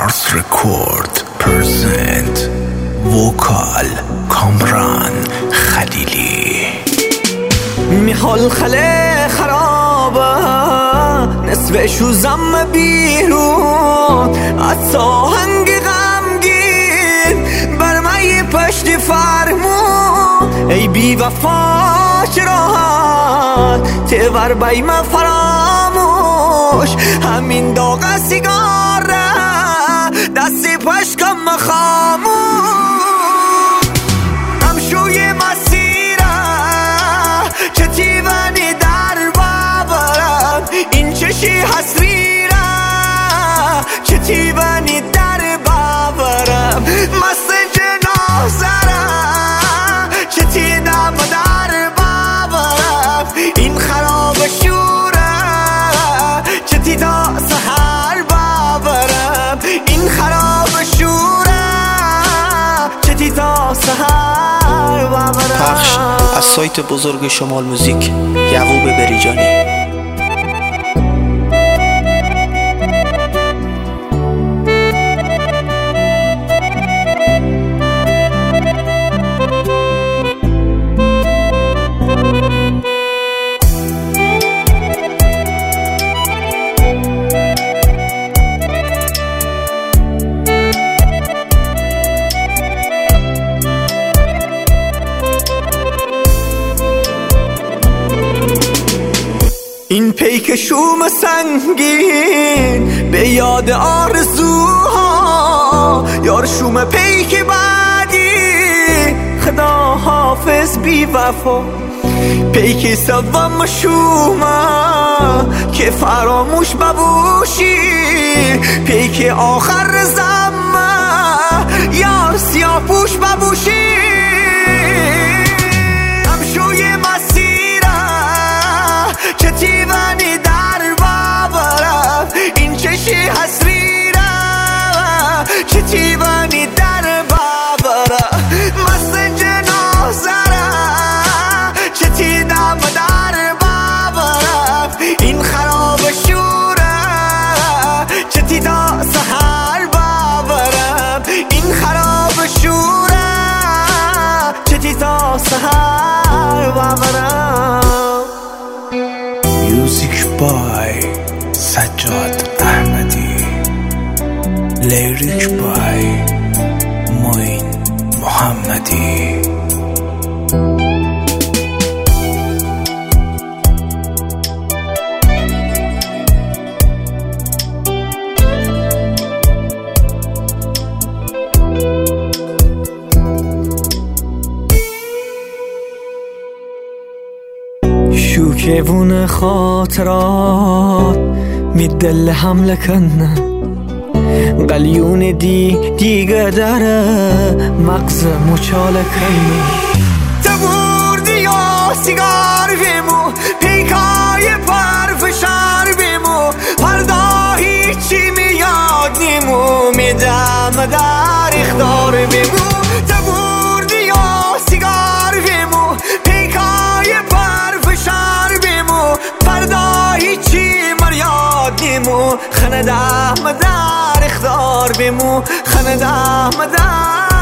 Ars Record present vocal کامران خلیلی. میحال خله خرابه نصفشو زم بیرون از ساهنگ غمگین بر مای پشت فرمون ای بی وفا چراحت تور بایم فراموش همین داغ سیگاره دستی پشکم خاموش همشوی مسیره چه تیوانی در باورم این چشی حسری را چه تیوانی در باورم مست جنازه را چه تیدم در باورم این خراب شوره چه تیدا سهر باورم این خراب شوره چه تیدا سهر باورم. پخش از سایت بزرگ شمال موزیک، یعقوب بریجانی. این پیک شوم سنگین به یاد آرزوها یار شوم پیک بعدی خدا حافظ بی وفا پیک سوم شومه که فراموش ببوشی پیک آخر زمه یار سیاه پوش ببوشی همشوی مسیره چه تیوانی در باورم این چشی حسری را چه تیوانی در باورم مست جنازه را چه تیدم در باورم این خراب شوره چه تیدا سهر باورم این خراب شوره چه تیدا سهر باورم. Music by سجاد احمدی. Lyric by معین محمدی. شوکوون خاطرات می دل حمله کنه قلیون دیگه داره مغز مچاله کنه تبوردی یا سیگار بیمو پیکای پرفشار بیمو فردا هیچی میاد نیمو میدم در اختار بیمو تبوردی یا سیگار بیمو پیکای پرفشار بیمو فردا هیچی مریاد نیمو خندم در اختار بیمو خندم در